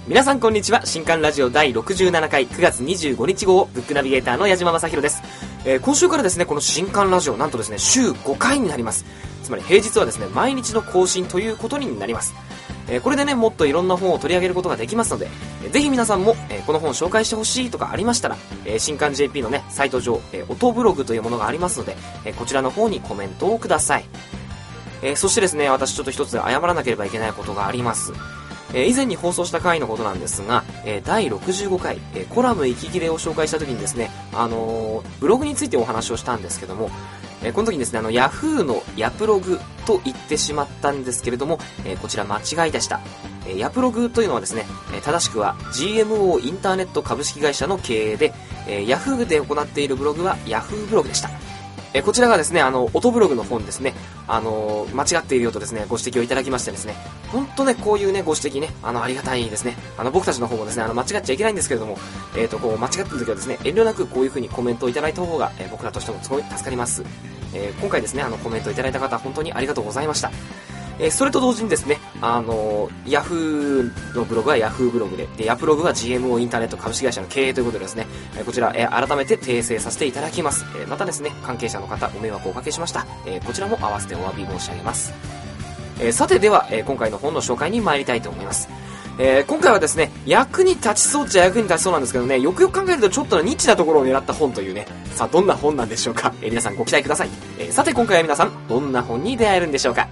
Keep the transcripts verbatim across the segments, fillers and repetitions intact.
皆さんこんにちは。新刊ラジオだいろくじゅうななかいくがつにじゅうごにち号ブックナビゲーターの矢島正宏です。えー、今週からですねこの新刊ラジオなんとですね週ごかいになります。つまり平日はですね毎日の更新ということになります。えー、これでねもっといろんな本を取り上げることができますので、えー、ぜひ皆さんも、えー、この本を紹介してほしいとかありましたら、えー、新刊 ジェーピー のねサイト上、えー、音ブログというものがありますので、えー、こちらの方にコメントをください。えー、そしてですね私ちょっと一つ謝らなければいけないことがあります。えー、以前に放送した回のことなんですが、えー、だいろくじゅうごかい、えー、コラム息切れを紹介した時にですね、あのー、ブログについてお話をしたんですけども、えー、この時にですね、あの、ヤフーのヤプログと言ってしまったんですけれども、えー、こちら間違いでした。えー、ヤプログというのはですね、えー、正しくは ジーエムオー インターネット株式会社の経営で、えー、ヤフーで行っているブログはヤフーブログでした。えー、こちらがですね、あの、音ブログの本ですね、あのー、間違っているよとですね、ご指摘をいただきましてですね、ほんとね、こういうね、ご指摘ね、あの、ありがたいですね。あの、僕たちの方もですね、あの、間違っちゃいけないんですけれども、えっと、こう、間違ってる時はですね、遠慮なくこういう風にコメントをいただいた方が、えー、僕らとしてもすごい助かります。えー、今回ですね、あの、コメントいただいた方、本当にありがとうございました。えー、それと同時にですね、あのー、ヤフーのブログはヤフーブログで、で、ヤプログは ジーエムオー インターネット株式会社の経営ということでですね、えー、こちら、えー、改めて訂正させていただきます。えー、またですね、関係者の方、お迷惑をおかけしました。えー、こちらも合わせてお詫び申し上げます。えー、さてでは、えー、今回の本の紹介に参りたいと思います。えー、今回はですね、役に立ちそうっちゃ役に立ちそうなんですけどね、よくよく考えるとちょっとニッチなところを狙った本というね、さあどんな本なんでしょうか。えー、皆さんご期待ください。えー、さて今回は皆さん、どんな本に出会えるんでしょうか。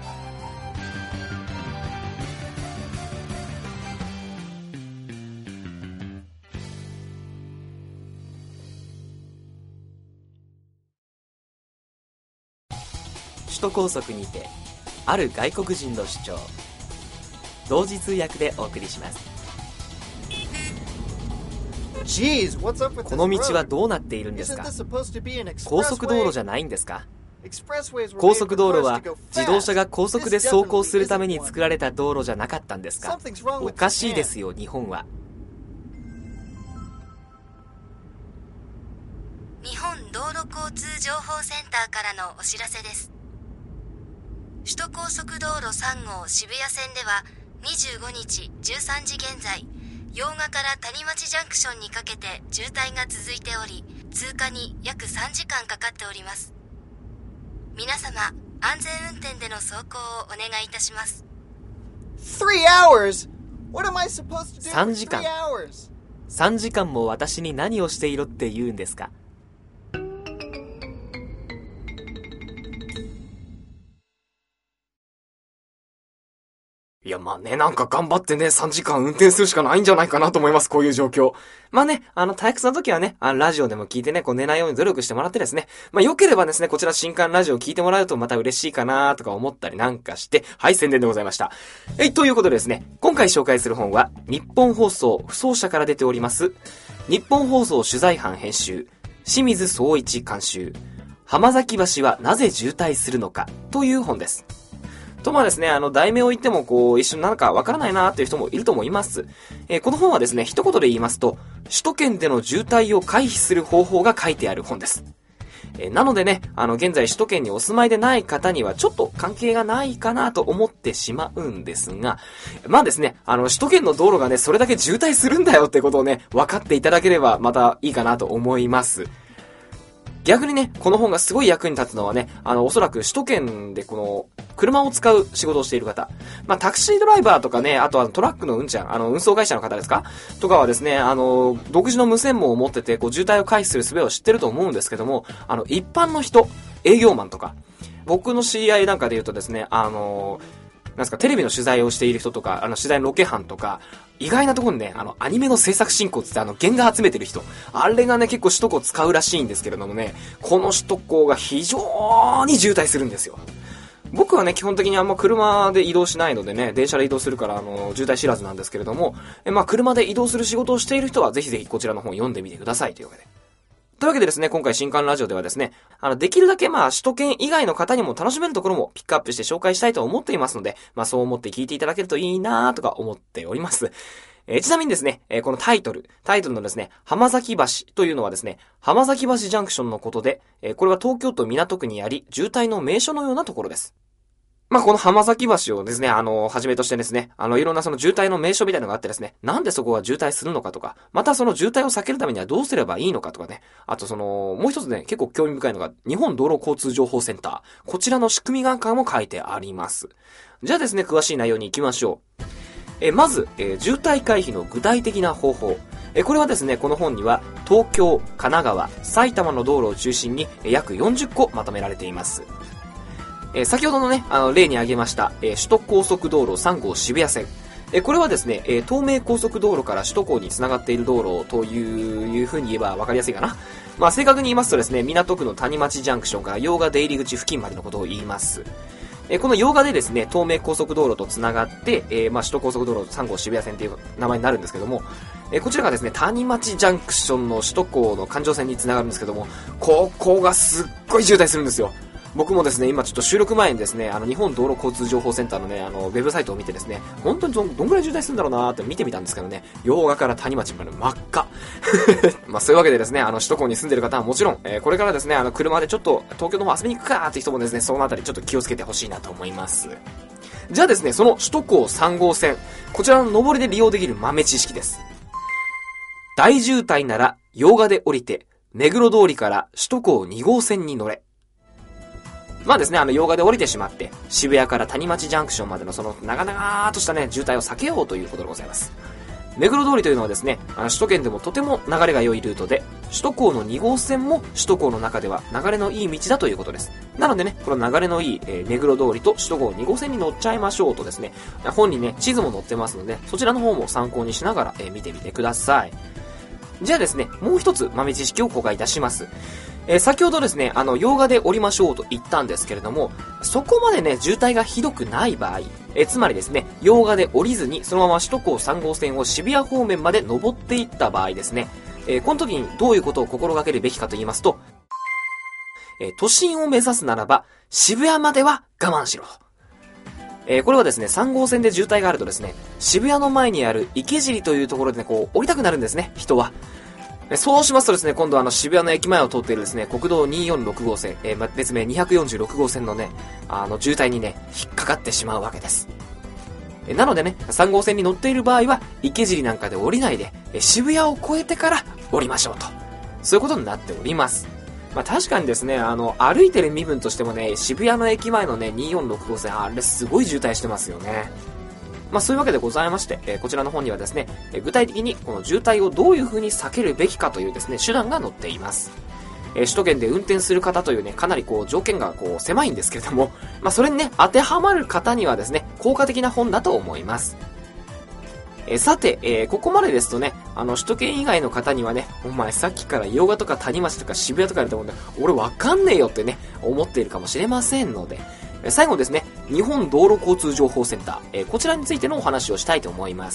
首都高速にてある外国人の主張、同時通訳でお送りします。この道はどうなっているんですか。高速道路じゃないんですか。高速道路は自動車が高速で走行するために作られた道路じゃなかったんですか。おかしいですよ日本は。 日本道路交通情報センターからのお知らせです。首都高速道路さんごう渋谷線ではにじゅうごにちじゅうさんじ現在、用賀から谷町ジャンクションにかけて渋滞が続いており、通過に約さんじかんかかっております。皆様、安全運転での走行をお願いいたします。 さんじかんさんじかんも私に何をしていろって言うんですか。いや、まあね、なんか頑張ってね、さんじかん運転するしかないんじゃないかなと思います、こういう状況。まあね、あの、退屈な時はね、あの、ラジオでも聞いてね、こう寝ないように努力してもらってですね、まあ良ければですね、こちら新刊ラジオを聞いてもらうとまた嬉しいかなとか思ったりなんかして、はい、宣伝でございました。えい、ということでですね、今回紹介する本は、日本放送不走者から出ております、日本放送取材班編集、清水総一監修、浜崎橋はなぜ渋滞するのかという本です。とまあですね、あの、題名を言っても、こう、一瞬なんかわからないなーっていう人もいると思います。えー、この本はですね、一言で言いますと、首都圏での渋滞を回避する方法が書いてある本です。えー、なのでね、あの、現在首都圏にお住まいでない方には、ちょっと関係がないかなと思ってしまうんですが、まあですね、あの、首都圏の道路がね、それだけ渋滞するんだよってことをね、分かっていただければ、またいいかなと思います。逆にね、この本がすごい役に立つのはね、あの、おそらく首都圏でこの、車を使う仕事をしている方。まあ、タクシードライバーとかね、あとはトラックのうんちゃん、あの、運送会社の方ですかとかはですね、あの、独自の無線網を持ってて、こう、渋滞を回避する術を知ってると思うんですけども、あの、一般の人、営業マンとか、僕の知り合いなんかで言うとですね、あの、なんですか、テレビの取材をしている人とか、あの、取材のロケ班とか、意外なところにね、あの、アニメの制作進行ってあの、原画集めてる人。あれがね、結構首都高使うらしいんですけれどもね、この首都高が非常に渋滞するんですよ。僕はね、基本的にあんま車で移動しないのでね、電車で移動するから、あの、渋滞知らずなんですけれども、え、まあ、車で移動する仕事をしている人は、ぜひぜひこちらの本読んでみてくださいというわけで。というわけでですね、今回新刊ラジオではですね、あの、できるだけまあ、首都圏以外の方にも楽しめるところもピックアップして紹介したいと思っていますので、まあ、そう思って聞いていただけるといいなーとか思っております。えー、ちなみにですね、えー、このタイトル、タイトルのですね、浜崎橋というのはですね、浜崎橋ジャンクションのことで、えー、これは東京都港区にあり、渋滞の名所のようなところです。 まあ、この浜崎橋をですね、あの、はじめとしてですね、あの、いろんなその渋滞の名所みたいなのがあってですね、なんでそこが渋滞するのかとか、またその渋滞を避けるためにはどうすればいいのかとかね、あとその、もう一つね、結構興味深いのが、日本道路交通情報センター。こちらの仕組みなんかも書いてあります。じゃあですね、詳しい内容に行きましょう。え、まず、えー、渋滞回避の具体的な方法。え、これはですね、この本には、東京、神奈川、埼玉の道路を中心に、約よんじゅっこまとめられています。えー、先ほどのね、あの、例に挙げました、えー、首都高速道路さん号渋谷線。えー、これはですね、えー、東名高速道路から首都高に繋がっている道路という、いう風に言えば分かりやすいかな。まあ、正確に言いますとですね、港区の谷町ジャンクションから用賀出入り口付近までのことを言います。えー、この用賀でですね、東名高速道路と繋がって、えー、まあ、首都高速道路さん号渋谷線という名前になるんですけども、えー、こちらがですね、谷町ジャンクションの首都高の環状線に繋がるんですけども、ここがすっごい渋滞するんですよ。僕もですね、今ちょっと収録前にですね、あの、日本道路交通情報センターのね、あの、ウェブサイトを見てですね、本当にど、どんぐらい渋滞するんだろうなーって見てみたんですけどね、用賀から谷町まで真っ赤。まあ、そういうわけでですね、あの、首都高に住んでる方はもちろん、えー、これからですね、あの、車でちょっと東京の方遊びに行くかーって人もですね、そのあたりちょっと気をつけてほしいなと思います。じゃあですね、その首都高さん号線、こちらの上りで利用できる豆知識です。大渋滞なら、用賀で降りて、目黒通りから首都高に号線に乗れ。まあですね、あの、用賀で降りてしまって、渋谷から谷町ジャンクションまでのその長々ーとしたね、渋滞を避けようということでございます。目黒通りというのはですね、あの首都圏でもとても流れが良いルートで、首都高のに号線も首都高の中では流れのいい道だということです。なのでね、この流れのいい、えー、目黒通りと首都高に号線に乗っちゃいましょうとですね、本にね、地図も載ってますので、そちらの方も参考にしながら、えー、見てみてください。じゃあですね、もう一つ豆知識を公開いたします。えー、先ほどですね、あの、用賀で降りましょうと言ったんですけれども、そこまでね、渋滞がひどくない場合、えー、つまりですね、用賀で降りずに、そのまま首都高さん号線を渋谷方面まで登っていった場合ですね、えー、この時にどういうことを心がけるべきかと言いますと、えー、都心を目指すならば、渋谷までは我慢しろ。えー、これはですね、さん号線で渋滞があるとですね、渋谷の前にある池尻というところでね、こう、降りたくなるんですね、人は。そうしますとですね、今度はあの渋谷の駅前を通っているですね、国道にひゃくよんじゅうろく号線、えー、別名にひゃくよんじゅうろく号線のね、あの渋滞にね、引っかかってしまうわけです。えー、なのでね、さん号線に乗っている場合は、池尻なんかで降りないで、えー、渋谷を越えてから降りましょうと。そういうことになっております。まあ確かにですね、あの、歩いてる身分としてもね、渋谷の駅前のね、にひゃくよんじゅうろく号線、あれすごい渋滞してますよね。まあそういうわけでございまして、えー、こちらの本にはですね、えー、具体的にこの渋滞をどういう風に避けるべきかというですね、手段が載っています。えー、首都圏で運転する方というね、かなりこう条件がこう狭いんですけれども、まあそれにね、当てはまる方にはですね、効果的な本だと思います。えー、さて、えー、ここまでですとね、あの、首都圏以外の方にはね、お前さっきから用賀とか谷町とか渋谷とか言ってもね、俺わかんねえよってね、思っているかもしれませんので、最後ですね、日本道路交通情報センター、えー、こちらについてのお話をしたいと思います。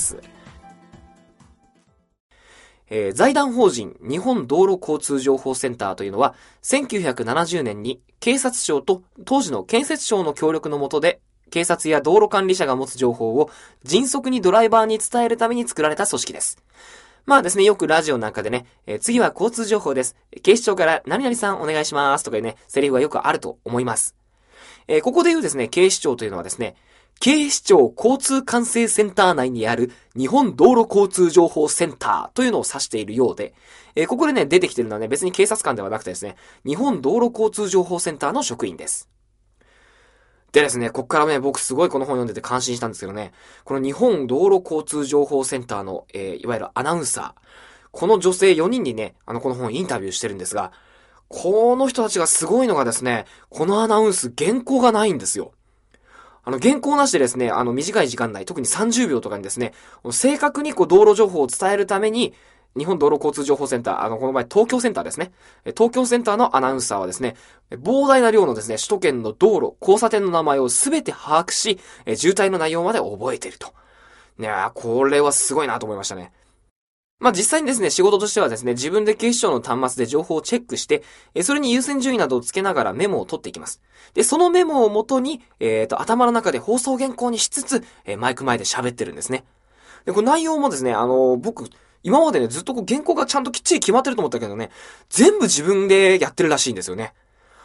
えー、財団法人日本道路交通情報センターというのは、せんきゅうひゃくななじゅうねんに警察庁と当時の建設省の協力の下で、警察や道路管理者が持つ情報を迅速にドライバーに伝えるために作られた組織です。まあですね、よくラジオなんかでね、えー、次は交通情報です。警視庁から何々さんお願いしますとかいうね、セリフがよくあると思います。えー、ここで言うですね、警視庁というのはですね、警視庁交通管制センター内にある日本道路交通情報センターというのを指しているようで、えー、ここでね、出てきてるのはね、別に警察官ではなくてですね、日本道路交通情報センターの職員です。でですね、こっからね、僕すごいこの本読んでて感心したんですけどね、この日本道路交通情報センターの、えー、いわゆるアナウンサー、この女性よにんにね、あの、この本インタビューしてるんですが、この人たちがすごいのがですね、このアナウンス原稿がないんですよ。あの、原稿なしでですね、あの、短い時間内、特にさんじゅうびょうとかにですね、正確にこう、道路情報を伝えるために、日本道路交通情報センター、あの、この場合、東京センターですね。東京センターのアナウンサーはですね、膨大な量のですね、首都圏の道路、交差点の名前をすべて把握し、渋滞の内容まで覚えていると。いやー、これはすごいなと思いましたね。まあ、実際にですね、仕事としてはですね、自分で警視庁の端末で情報をチェックして、それに優先順位などをつけながらメモを取っていきます。で、そのメモをもとに、えっと、頭の中で放送原稿にしつつ、マイク前で喋ってるんですね。で、この内容もですね、あの、僕、今までね、ずっとこう原稿がちゃんときっちり決まってると思ったけどね、全部自分でやってるらしいんですよね。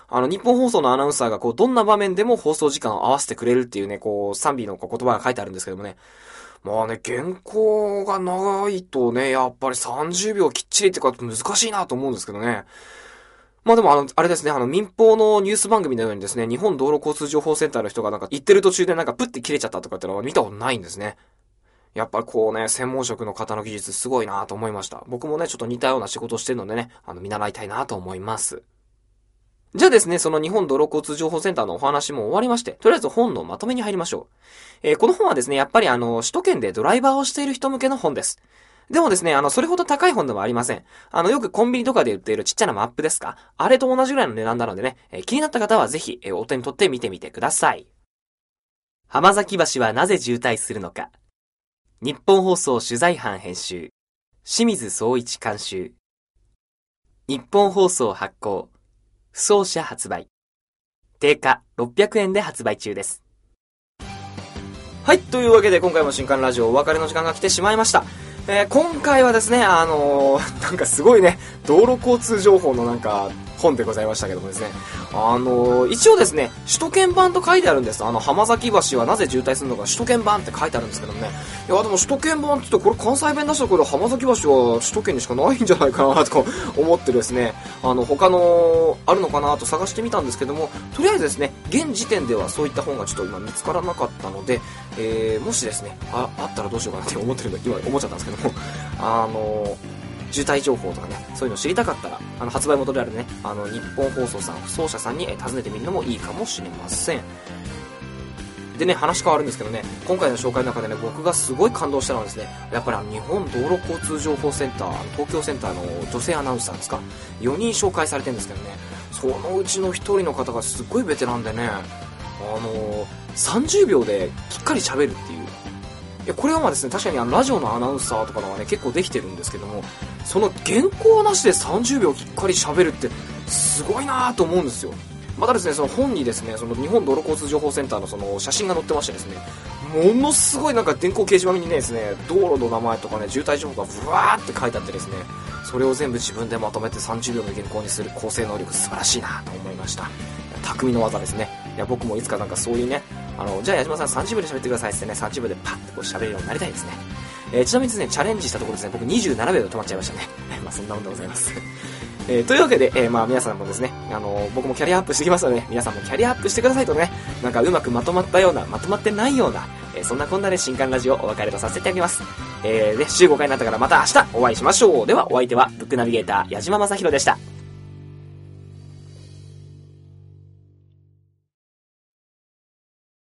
あの、日本放送のアナウンサーがこう、どんな場面でも放送時間を合わせてくれるっていうね、こう、賛美のこう言葉が書いてあるんですけどもね。まあね、原稿が長いとね、やっぱりさんじゅうびょうきっちりってか難しいなと思うんですけどね。まあでもあの、あれですね、あの民放のニュース番組のようにですね、日本道路交通情報センターの人がなんか言ってる途中でなんかプッて切れちゃったとかってのは見たことないんですね。やっぱりこうね、専門職の方の技術すごいなと思いました。僕もね、ちょっと似たような仕事をしてるのでね、あの、見習いたいなと思います。じゃあですね、その日本道路交通情報センターのお話も終わりまして、とりあえず本のまとめに入りましょう。えー、この本はですね、やっぱりあの、首都圏でドライバーをしている人向けの本です。でもですね、あの、それほど高い本ではありません。あの、よくコンビニとかで売っているちっちゃなマップですか？あれと同じぐらいの値段なのでね、えー、気になった方はぜひ、えー、お手に取って見てみてください。浜崎橋はなぜ渋滞するのか。日本放送取材班編集。清水総一監修。日本放送発行。不走者発売。定価ろっぴゃくえんで発売中です。はい、というわけで今回も新刊ラジオお別れの時間が来てしまいました。えー、今回はですね、あのー、なんかすごいね、道路交通情報のなんか本でございましたけどもですね、あのー、一応ですね、首都圏版と書いてあるんです。あの、浜崎橋はなぜ渋滞するのか首都圏版って書いてあるんですけどもね、いやでも首都圏版って言ってこれ関西弁出したけど浜崎橋は首都圏にしかないんじゃないかなと思ってですね、あの、他のあるのかなと探してみたんですけども、とりあえずですね、現時点ではそういった本がちょっと今見つからなかったので、えー、もしですね、あ、あったらどうしようかなって思ってるんで、今思っちゃったんですけども、あのー、渋滞情報とかね、そういうの知りたかったら、あの、発売元であるね、あの、日本放送さん、不走者さんに、えー、尋ねてみるのもいいかもしれません。でね、話変わるんですけどね、今回の紹介の中でね、僕がすごい感動したのはですね、やっぱりあの、日本道路交通情報センター、東京センターの女性アナウンサーですか、よにん紹介されてるんですけどね、そのうちのひとりの方がすっごいベテランでね、あのー、さんじゅうびょうできっかり喋るっていう。いや、これはまあですね、確かにあのラジオのアナウンサーとかのはね、結構できてるんですけども、その原稿なしでさんじゅうびょうきっかり喋るってすごいなぁと思うんですよ。またですね、その本にですね、その日本道路交通情報センターのその写真が載ってましてですね、ものすごいなんか電光掲示板にねですね、道路の名前とかね、渋滞情報がブワーって書いてあってですね、それを全部自分でまとめてさんじゅうびょうの原稿にする構成能力素晴らしいなと思いました。匠の技ですね。いや、僕もいつかなんかそういうね、あの、じゃあ矢島さんさんじゅうびょうで喋ってくださいってね、さんじゅうびょうでパッとこう喋れるようになりたいですね。えー、ちなみにですね、チャレンジしたところですね、僕にじゅうななびょうで止まっちゃいましたね。まあそんなもんでございます。えー、というわけで、えー、まあ皆さんもですね、あのー、僕もキャリアアップしてきますので、ね、皆さんもキャリアアップしてくださいとね、なんかうまくまとまったような、まとまってないような、えー、そんなこんなで新刊ラジオお別れとさせていただきます。えー、で、週ごかいになったからまた明日お会いしましょう。ではお相手は、ブックナビゲーター、矢島正宏でした。